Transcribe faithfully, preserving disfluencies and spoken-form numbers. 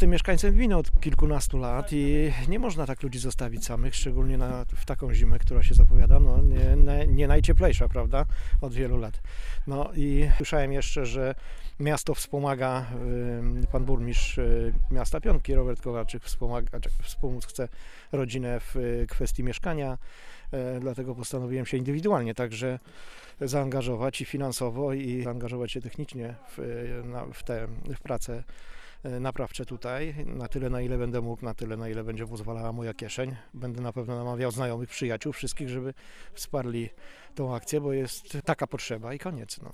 Jestem mieszkańcem Gminy od kilkunastu lat i nie można tak ludzi zostawić samych, szczególnie na, w taką zimę, która się zapowiada, no nie, nie, nie najcieplejsza, prawda, od wielu lat. No i słyszałem jeszcze, że miasto wspomaga, y, pan burmistrz y, miasta Pionki, Robert Kowalczyk, wspomaga, wspomóc chce rodzinę w y, kwestii mieszkania, y, dlatego postanowiłem się indywidualnie także zaangażować i finansowo, i zaangażować się technicznie w, na, w te w prace naprawcze tutaj, na tyle, na ile będę mógł, na tyle, na ile będzie pozwalała moja kieszeń. Będę na pewno namawiał znajomych, przyjaciół, wszystkich, żeby wsparli tą akcję, bo jest taka potrzeba i koniec. No.